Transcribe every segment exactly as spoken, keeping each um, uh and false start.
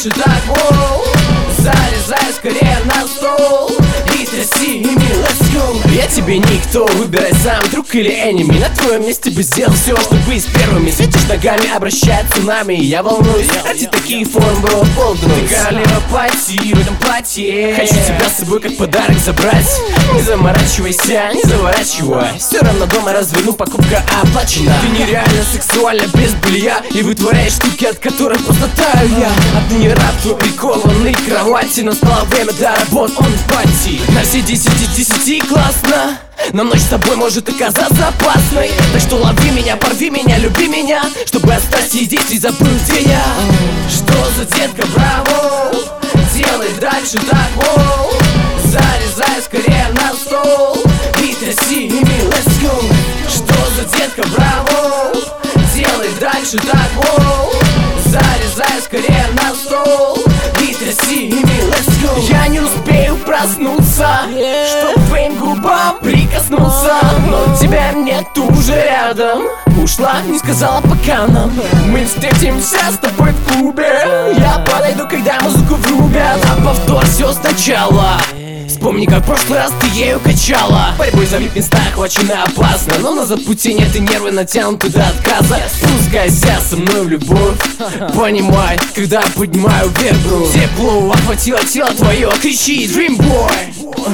дальше так, воу. Залезай скорее на стол и тряси ими, let's go. Я тебе никто, выбирай сам, друг или энеми. На твоем месте бы сделал все, чтобы быть первыми. Светишь ногами, обращает цунами. Я волнуюсь, ради таких форм было полднуть. Ты королева пати в этом платье. Хочу тебя с собой как подарок забрать. Не заморачивайся, не заворачивай. Все равно дома разверну, покупка оплачена. Ты нереально сексуальна без белья и вытворяешь штуки, от которых просто таю я. Отныне раб твой прикованный к кровати. Настало время для работ, он пати. На все десяти десяти классно, но ночь с тобой может оказаться опасной. Так что лови меня, порви меня, люби меня, чтобы остаться здесь и забыл, где я. Что за детка, браво, делай дальше так, воу. Залезай скорее на стол и тряси ими, let's go. Что за детка, браво, делай дальше так, воу. Залезай скорее на стол и тряси ими, let's go. Я не успею проснуться, чтоб к твоим губам прикоснулся, но тебя нет уже рядом. Ушла, не сказала пока нам. Мы встретимся с тобой в клубе. Я подойду, когда музыку врубят, а повтор все сначала. Вспомни, как в прошлый раз ты ею качала. Борьбой за вип-места охвачена опасно, но назад пути нет и нервы натянуты до отказа. Спускайся со мной в любовь, понимай, когда поднимаю вверх бровь. Тепло охватило тело твое, кричи Dream Boy.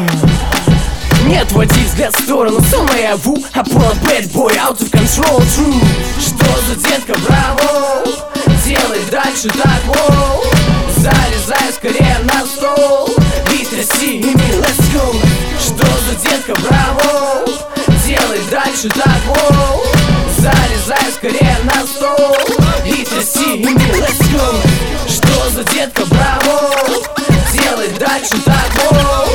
Не отводи взгляд в сторону, сон наяву, а полон bad boy, out of control, true. Что за детка, браво, делай дальше так, воу. Залезай скорее на стол и тряси ими, let's go. Что за детка, браво, делай дальше так, воу. Залезай скорее на стол и тряси ими, let's go. Что за детка, браво, делай дальше так, воу.